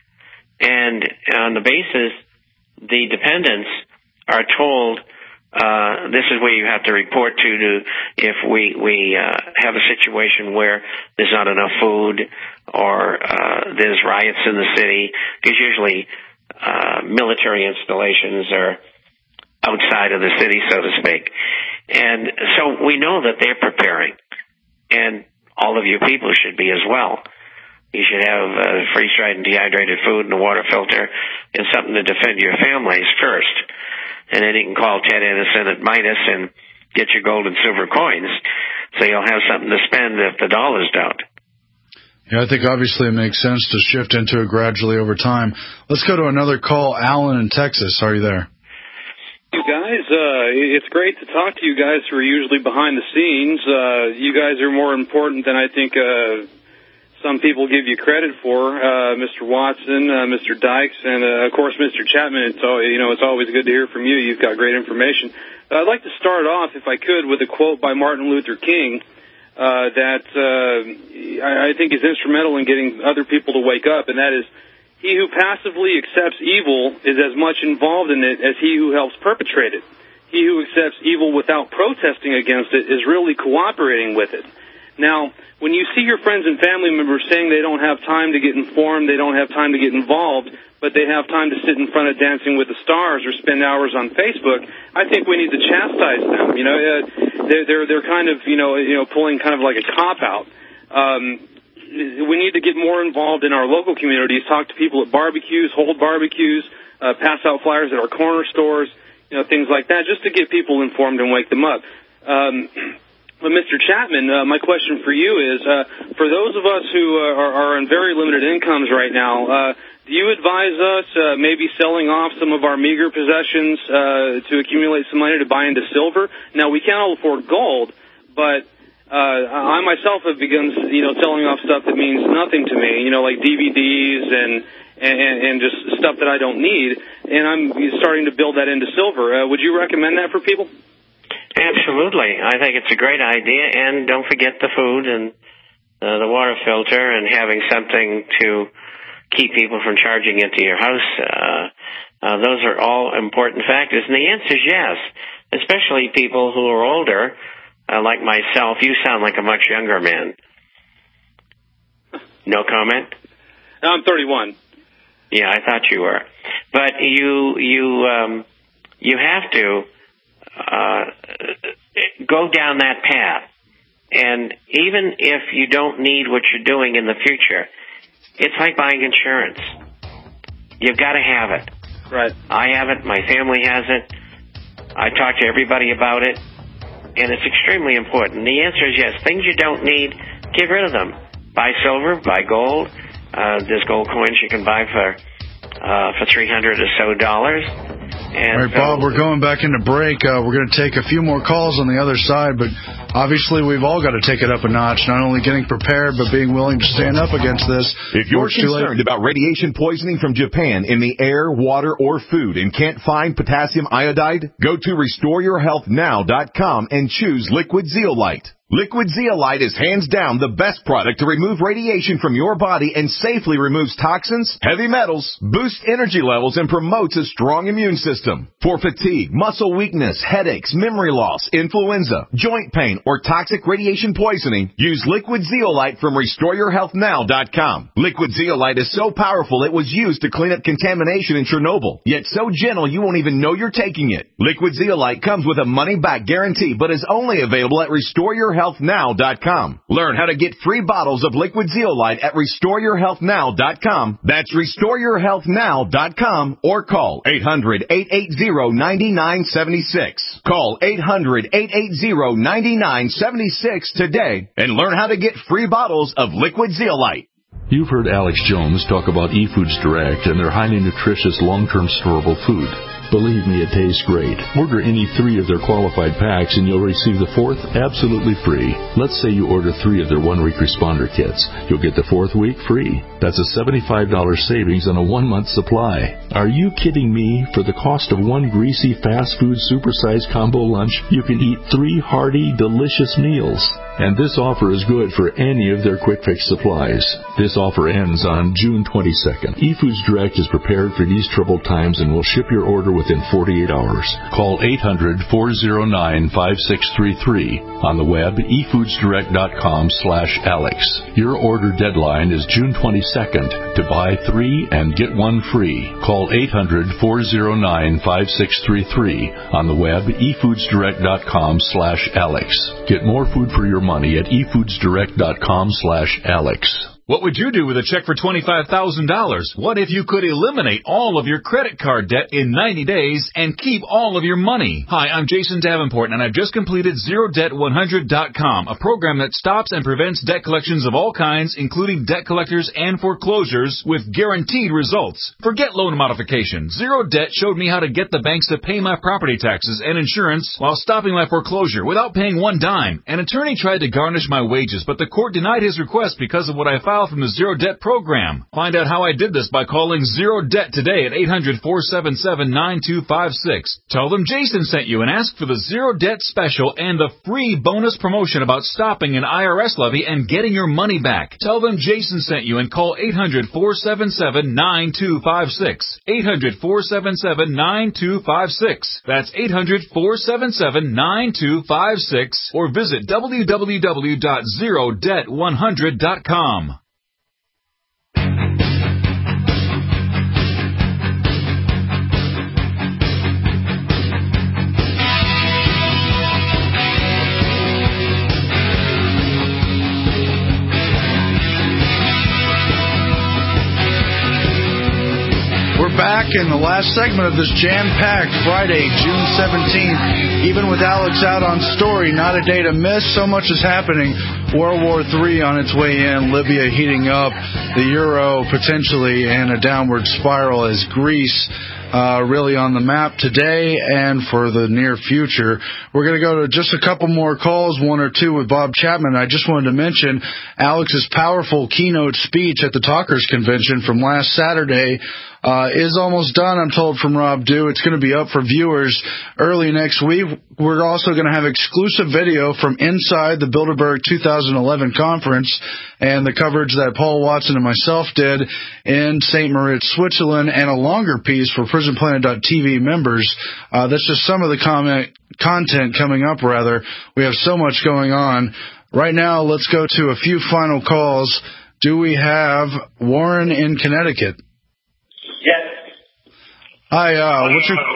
And on the bases, the dependents are told, uh, this is where you have to report to, to if we, we uh, have a situation where there's not enough food or uh, there's riots in the city, because usually uh, military installations are outside of the city, so to speak. And so we know that they're preparing. And all of you people should be as well. You should have uh, freeze-dried and dehydrated food and a water filter and something to defend your families first. And then you can call Ted Anderson at Midas and get your gold and silver coins, so you'll have something to spend if the dollars don't. Yeah, I think obviously it makes sense to shift into it gradually over time. Let's go to another call. Alan in Texas. Are you there? You guys, uh, it's great to talk to you guys who are usually behind the scenes. Uh, you guys are more important than I think uh, some people give you credit for. Uh, Mister Watson, uh, Mister Dykes, and uh, of course Mister Chapman. It's all, you know, it's always good to hear from you. You've got great information. Uh, I'd like to start off, if I could, with a quote by Martin Luther King uh, that uh, I, I think is instrumental in getting other people to wake up, and that is, "He who passively accepts evil is as much involved in it as he who helps perpetrate it. He who accepts evil without protesting against it is really cooperating with it." Now, when you see your friends and family members saying they don't have time to get informed, they don't have time to get involved, but they have time to sit in front of Dancing with the Stars or spend hours on Facebook, I think we need to chastise them. You know, uh, they're, they're, they're kind of, you know, you know, pulling kind of like a cop-out. Um, We need to get more involved in our local communities, talk to people at barbecues, hold barbecues, uh, pass out flyers at our corner stores, you know, things like that, just to get people informed and wake them up. Um, Well, Mister Chapman, uh, my question for you is, uh, for those of us who uh, are, are on very limited incomes right now, uh, do you advise us uh, maybe selling off some of our meager possessions uh, to accumulate some money to buy into silver? Now, we can't all afford gold, but uh, I myself have begun, you know, selling off stuff that means nothing to me, you know, like D V Ds and, and, and just stuff that I don't need, and I'm starting to build that into silver. Uh, would you recommend that for people? Absolutely. I think it's a great idea, and don't forget the food and uh, the water filter and having something to keep people from charging into your house. Uh, uh, those are all important factors, and the answer is yes, especially people who are older, uh, like myself. You sound like a much younger man. No comment? I'm thirty-one. Yeah, I thought you were. But you, you, um, you have to Uh, go down that path. And even if you don't need what you're doing in the future, it's like buying insurance. You've got to have it. Right. I have it. My family has it. I talk to everybody about it. And it's extremely important. The answer is yes. Things you don't need, get rid of them. Buy silver, buy gold. Uh, there's gold coins you can buy for uh, for three hundred or so dollars. And All right, Bob, we're going back into break. Uh, we're going to take a few more calls on the other side, but obviously we've all got to take it up a notch, not only getting prepared, but being willing to stand up against this. If you're concerned about radiation poisoning from Japan in the air, water, or food and can't find potassium iodide, go to restore your health now dot com and choose Liquid Zeolite. Liquid Zeolite is hands down the best product to remove radiation from your body and safely removes toxins, heavy metals, boosts energy levels, and promotes a strong immune system. For fatigue, muscle weakness, headaches, memory loss, influenza, joint pain, or toxic radiation poisoning, use Liquid Zeolite from restore your health now dot com. Liquid Zeolite is so powerful it was used to clean up contamination in Chernobyl, yet so gentle you won't even know you're taking it. Liquid Zeolite comes with a money-back guarantee, but is only available at restore your health now dot com. Learn how to get free bottles of Liquid Zeolite at restore your health now dot com. That's restore your health now dot com or call eight hundred, eight eight zero, nine nine seven six. Call eight hundred, eight eight zero, nine nine seven six today and learn how to get free bottles of Liquid Zeolite. You've heard Alex Jones talk about eFoods Direct and their highly nutritious long-term storable food. Believe me, it tastes great. Order any three of their qualified packs and you'll receive the fourth absolutely free. Let's say you order three of their one-week responder kits. You'll get the fourth week free. That's a seventy-five dollars savings on a one-month supply. Are you kidding me? For the cost of one greasy fast food supersized combo lunch, you can eat three hearty, delicious meals. And this offer is good for any of their quick fix supplies. This offer ends on June twenty-second. eFoods Direct is prepared for these troubled times and will ship your order within forty-eight hours. Call eight hundred, four oh nine, five six three three. On the web, e foods direct dot com slash Alex. Your order deadline is June twenty-second. To buy three and get one free, call eight hundred, four oh nine, five six three three. On the web, e foods direct dot com slash Alex. Get more food for your money at e foods direct dot com slash Alex. What would you do with a check for twenty-five thousand dollars? What if you could eliminate all of your credit card debt in ninety days and keep all of your money? Hi, I'm Jason Davenport, and I've just completed zero debt one hundred dot com, a program that stops and prevents debt collections of all kinds, including debt collectors and foreclosures, with guaranteed results. Forget loan modification. Zero Debt showed me how to get the banks to pay my property taxes and insurance while stopping my foreclosure without paying one dime. An attorney tried to garnish my wages, but the court denied his request because of what I filed from the Zero Debt program. Find out how I did this by calling Zero Debt today at eight hundred, four seven seven, nine two five six. Tell them Jason sent you and ask for the Zero Debt special and the free bonus promotion about stopping an I R S levy and getting your money back. Tell them Jason sent you and call eight hundred, four seven seven, nine two five six. eight hundred, four seven seven, nine two five six. That's eight hundred, four seven seven, nine two five six or visit w w w dot zero debt one hundred dot com. We're back. back in the last segment of this jam-packed Friday, June seventeenth. Even with Alex out on story, not a day to miss. So much is happening. World War Three on its way in, Libya heating up, the euro potentially in a downward spiral as Greece Uh, really on the map today and for the near future. We're going to go to just a couple more calls, one or two with Bob Chapman. I just wanted to mention Alex's powerful keynote speech at the Talkers Convention from last Saturday uh, is almost done, I'm told from Rob Dew. It's going to be up for viewers early next week. We're also going to have exclusive video from inside the Bilderberg two thousand eleven conference and the coverage that Paul Watson and myself did in Saint Moritz, Switzerland, and a longer piece for prison planet dot t v members. Uh, that's just some of the comment, content coming up, rather. We have so much going on. Right now, let's go to a few final calls. Do we have Warren in Connecticut? Yes. Hi, uh, what's your...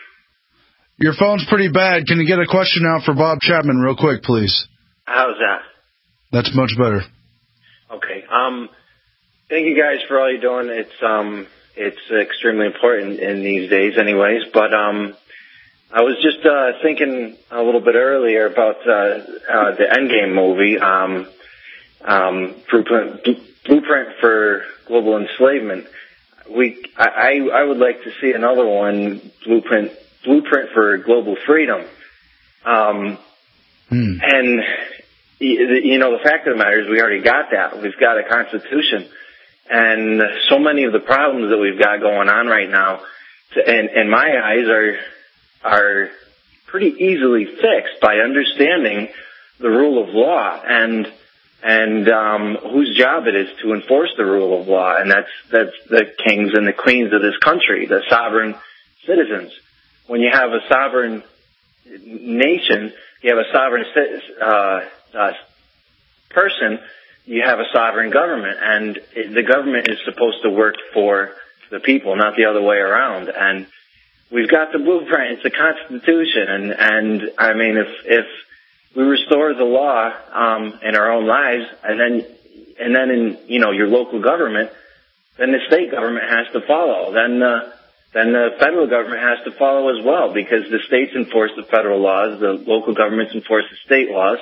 Your phone's pretty bad. Can you get a question out for Bob Chapman real quick, please? How's that? That's much better. Okay. Um, thank you guys for all you're doing. It's um, it's extremely important in these days, anyways. But um, I was just uh, thinking a little bit earlier about uh, uh, the Endgame movie, um, um, Blueprint, Blueprint for Global Enslavement. We, I, I would like to see another one, Blueprint. Blueprint for Global Freedom. Um, hmm. And, you know, the fact of the matter is we already got that. We've got a constitution. And so many of the problems that we've got going on right now, in, in my eyes, are, are pretty easily fixed by understanding the rule of law and, and, um, whose job it is to enforce the rule of law. And that's, that's the kings and the queens of this country, the sovereign citizens. When you have a sovereign nation, you have a sovereign uh, uh, person, you have a sovereign government, and the government is supposed to work for the people, not the other way around. And we've got the blueprint; it's the Constitution, and and I mean, if if we restore the law um, in our own lives, and then and then in you know your local government, then the state government has to follow. Then uh, then the federal government has to follow as well, because the states enforce the federal laws, the local governments enforce the state laws,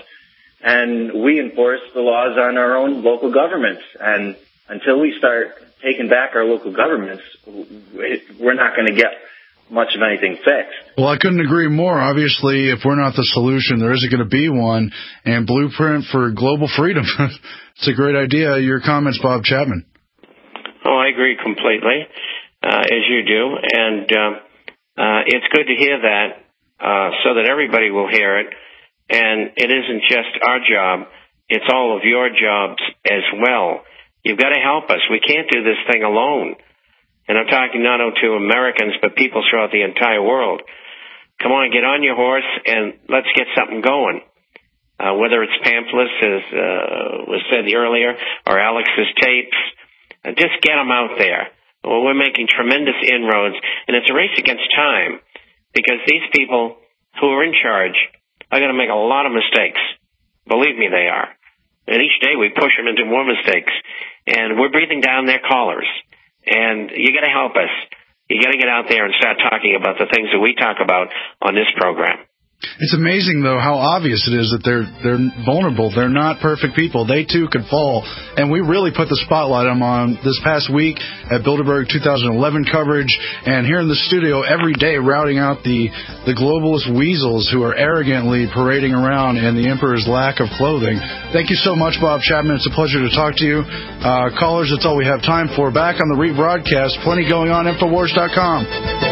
and we enforce the laws on our own local governments. And until we start taking back our local governments, we're not going to get much of anything fixed. Well, I couldn't agree more. Obviously, if we're not the solution, there isn't going to be one. And Blueprint for Global Freedom, it's a great idea. Your comments, Bob Chapman. Oh, I agree completely. Uh, as you do, and uh, uh, it's good to hear that uh, so that everybody will hear it. And it isn't just our job, it's all of your jobs as well. You've got to help us. We can't do this thing alone. And I'm talking not only to Americans, but people throughout the entire world. Come on, get on your horse, and let's get something going. Uh, whether it's pamphlets, as uh, was said earlier, or Alex's tapes, uh, just get them out there. Well, we're making tremendous inroads, and it's a race against time, because these people who are in charge are going to make a lot of mistakes. Believe me, they are. And each day we push them into more mistakes, and we're breathing down their collars. And you got to help us. You got to get out there and start talking about the things that we talk about on this program. It's amazing, though, how obvious it is that they're they're vulnerable. They're not perfect people. They, too, could fall. And we really put the spotlight on them on this past week at Bilderberg two thousand eleven coverage, and here in the studio every day routing out the, the globalist weasels who are arrogantly parading around in the emperor's lack of clothing. Thank you so much, Bob Chapman. It's a pleasure to talk to you. Uh, callers, that's all we have time for. Back on the rebroadcast, plenty going on, Infowars dot com.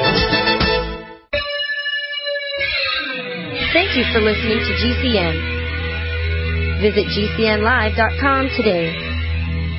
Thank you for listening to G C N. Visit G C N live dot com today.